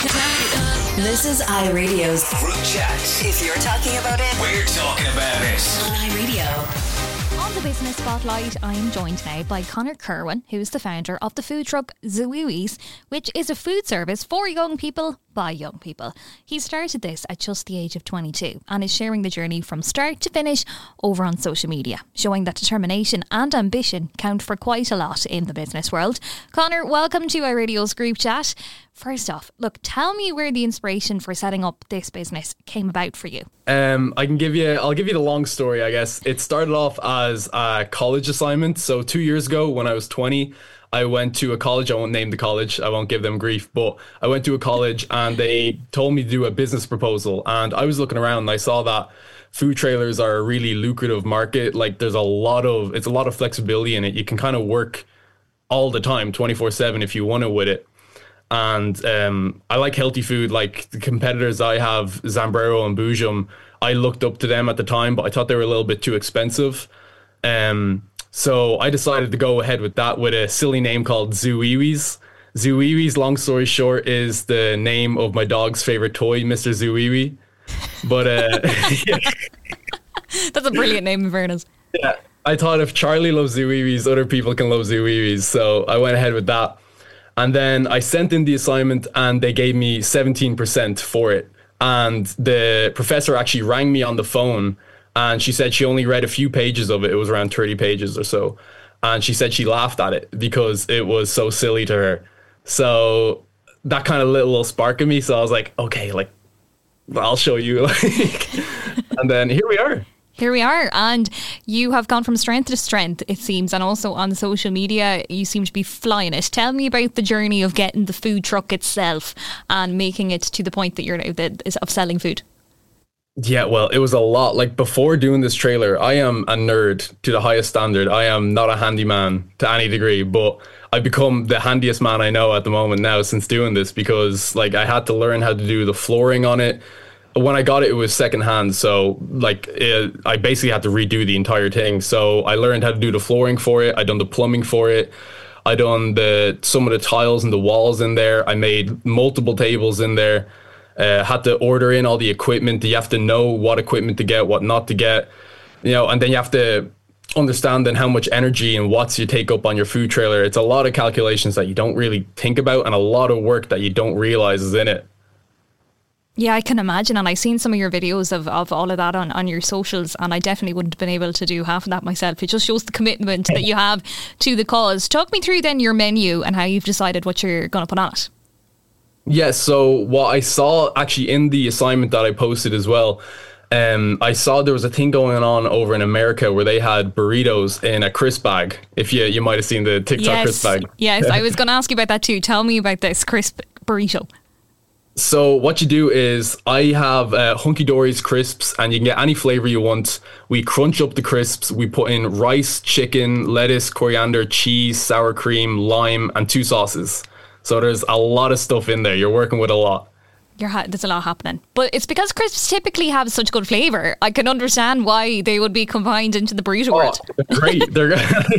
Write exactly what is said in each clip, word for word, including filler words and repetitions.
This is iRadio's Group Chat. If you're talking about it, We're talking about it. on iRadio. On the Business Spotlight, I am joined now by Conor Kerwin, who is the founder of the food truck Zoowiwi's, which is a food service for young people by young people. He started this at just the age of twenty-two and is sharing the journey from start to finish over on social media, showing that determination and ambition count for quite a lot in the business world. Conor, welcome to iRadio's Group Chat. First off, look, tell me where the inspiration for setting up this business came about for you. Um, I can give you, I'll give you the long story, I guess. It started off as a college assignment. So two years ago when I was twenty, I went to a college. I won't name the college. I won't give them grief, but I went to a college and they told me to do a business proposal. And I was looking around and I saw that food trailers are a really lucrative market. Like there's a lot of, it's a lot of flexibility in it. You can kind of work all the time, twenty-four seven if you want to with it. And um, I like healthy food. Like the competitors I have, Zambrero and Boojum, I looked up to them at the time, but I thought they were a little bit too expensive. Um, so I decided to go ahead with that with a silly name called Zoowiwi's. Zoowiwi's, long story short, is the name of my dog's favorite toy, Mister Zoowiwi. But uh, yeah. That's a brilliant name, in fairness. Yeah, I thought if Charlie loves Zoowiwi's, other people can love Zoowiwi's. So I went ahead with that. And then I sent in the assignment and they gave me seventeen percent for it. And the professor actually rang me on the phone and she said she only read a few pages of it. It was around thirty pages or so. And she said she laughed at it because it was so silly to her. So that kind of lit a little spark in me. So I was like, okay, like, I'll show you. Like, and then here we are. Here we are, and you have gone from strength to strength, it seems, and also on social media you seem to be flying it. Tell me about the journey of getting the food truck itself and making it to the point that you're now that is of selling food. Yeah, well, it was a lot. Like before doing this trailer, I am a nerd to the highest standard. I am not a handyman to any degree, but I've become the handiest man I know at the moment now since doing this because like I had to learn how to do the flooring on it. When I got it, it was secondhand. So like it, I basically had to redo the entire thing. So I learned how to do the flooring for it. I done the plumbing for it. I done the some of the tiles and the walls in there. I made multiple tables in there. Uh, had to order in all the equipment. You have to know what equipment to get, what not to get. You know, and then you have to understand then how much energy and watts you take up on your food trailer. It's a lot of calculations that you don't really think about and a lot of work that you don't realize is in it. Yeah, I can imagine, and I've seen some of your videos of, of all of that on, on your socials, and I definitely wouldn't have been able to do half of that myself. It just shows the commitment that you have to the cause. Talk me through then your menu and how you've decided what you're going to put on it. Yeah, so what I saw actually in the assignment that I posted as well, um, I saw there was a thing going on over in America where they had burritos in a crisp bag. If you you might have seen the TikTok yes, crisp bag. Yes, I was going to ask you about that too. Tell me about this crisp burrito. So what you do is I have uh, Hunky Dory's crisps and you can get any flavor you want. We crunch up the crisps. We put in rice, chicken, lettuce, coriander, cheese, sour cream, lime, and two sauces. So there's a lot of stuff in there. You're working with a lot. You're ha- there's a lot happening. But it's because crisps typically have such good flavour. I can understand why they would be combined into the burrito Oh, world. they're great. They're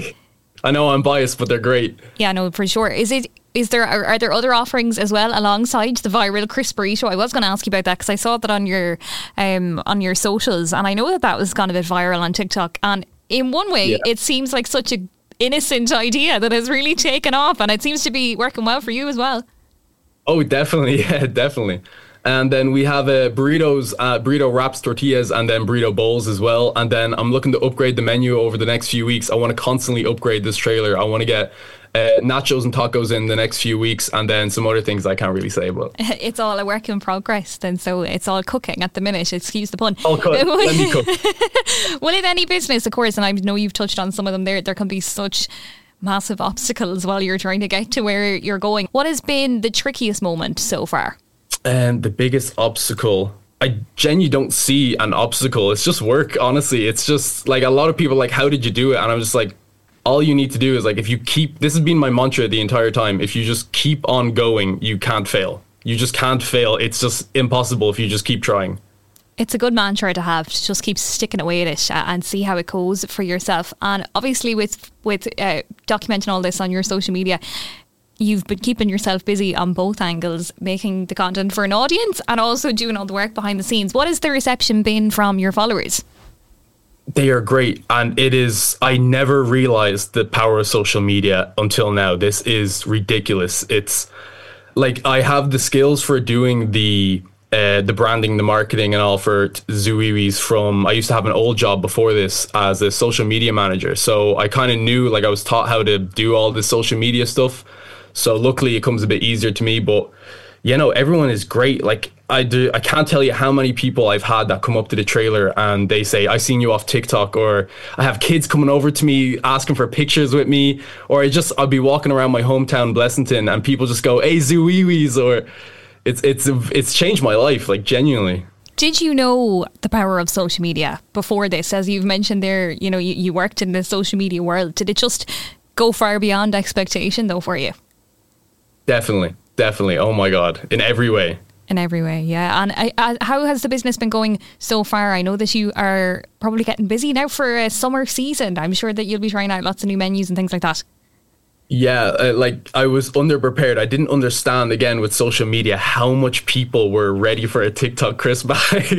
I know I'm biased, but they're great. Yeah, no, for sure. Is it? Is there are, are there other offerings as well alongside the viral crisp burrito? I was going to ask you about that because I saw that on your um on your socials, and I know that that was gone a bit viral on TikTok. And in one way, yeah. It seems like such a innocent idea that has really taken off, and it seems to be working well for you as well. Oh, definitely, yeah, definitely. And then we have uh, burritos, uh, burrito wraps, tortillas, and then burrito bowls as well. And then I'm looking to upgrade the menu over the next few weeks. I want to constantly upgrade this trailer. I want to get uh, nachos and tacos in the next few weeks, and then some other things I can't really say about. It's all a work in progress, then, so it's all cooking at the minute. Excuse the pun. I'll cook. Let me cook. Well, in any business, of course, and I know you've touched on some of them there, there can be such massive obstacles while you're trying to get to where you're going. What has been the trickiest moment so far? And the biggest obstacle, I genuinely don't see an obstacle. It's just work, honestly. It's just like a lot of people are like, how did you do it? And I'm just like, all you need to do is like, if you keep, this has been my mantra the entire time. If you just keep on going, you can't fail. You just can't fail. It's just impossible if you just keep trying. It's a good mantra to have, to just keep sticking away at it and see how it goes for yourself. And obviously with with uh, documenting all this on your social media, you've been keeping yourself busy on both angles, making the content for an audience and also doing all the work behind the scenes. What has the reception been from your followers? They are great. And it is, I never realized the power of social media until now. This is ridiculous. It's like, I have the skills for doing the uh, the branding, the marketing and all for Zuwiwis from, I used to have an old job before this as a social media manager. So I kind of knew, like I was taught how to do all this social media stuff. So luckily it comes a bit easier to me, but you know, everyone is great. Like I do, I can't tell you how many people I've had that come up to the trailer and they say, I seen you off TikTok, or I have kids coming over to me asking for pictures with me, or I just, I'll be walking around my hometown, Blessington, and people just go, hey, Zuwiwis, or it's, it's, it's changed my life, like genuinely. Did you know the power of social media before this? As you've mentioned there, you know, you, you worked in the social media world. Did it just go far beyond expectation though for you? Definitely. Definitely. Oh my God. In every way. In every way, yeah. And I, I, how has the business been going so far? I know that you are probably getting busy now for a summer season. I'm sure that you'll be trying out lots of new menus and things like that. Yeah, uh, like I was underprepared. I didn't understand, again, with social media, how much people were ready for a TikTok crisp bag.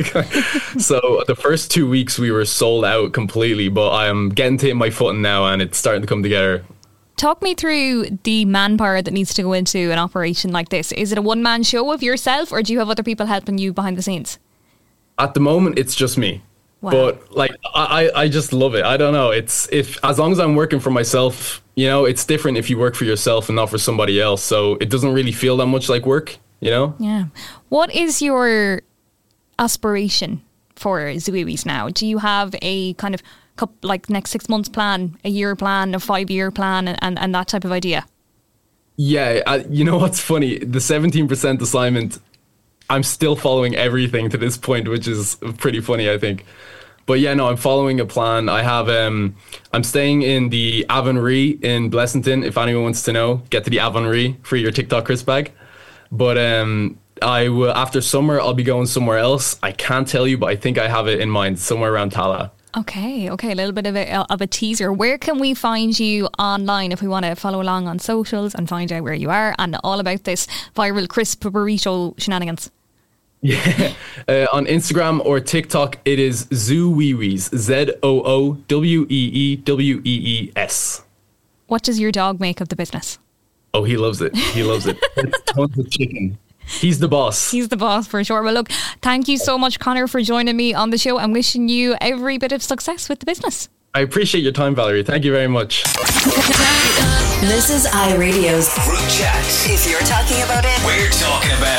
So the first two weeks we were sold out completely, but I'm getting to my footing now and it's starting to come together. Talk me through the manpower that needs to go into an operation like this. Is it a one-man show of yourself, or do you have other people helping you behind the scenes? At the moment, it's just me. Wow. But like, I, I just love it. I don't know. It's if as long as I'm working for myself, you know, it's different if you work for yourself and not for somebody else. So it doesn't really feel that much like work, you know? Yeah. What is your aspiration for Zuwiwis now? Do you have a kind of like next six months plan, a year plan, a five year plan, and, and that type of idea? Yeah, I, you know what's funny? The seventeen percent assignment, I'm still following everything to this point, which is pretty funny, I think. But yeah, no, I'm following a plan. I have, um, I'm staying in the Avonry in Blessington. If anyone wants to know, get to the Avonry for your TikTok crisp bag. But um, I will, after summer, I'll be going somewhere else. I can't tell you, but I think I have it in mind, somewhere around Tallaght. Okay, okay, a little bit of a, of a teaser. Where can we find you online if we want to follow along on socials and find out where you are and all about this viral crisp burrito shenanigans? Yeah, uh, on Instagram or TikTok, it is Zuwiwis, Z O O W E E W E E S. What does your dog make of the business? Oh, he loves it. He loves it. It's tons of chicken. He's the boss. He's the boss for sure. Well, look, thank you so much, Conor, for joining me on the show. I'm wishing you every bit of success with the business. I appreciate your time, Valerie. Thank you very much. This is iRadio's Group chat. If you're talking about it, We're talking about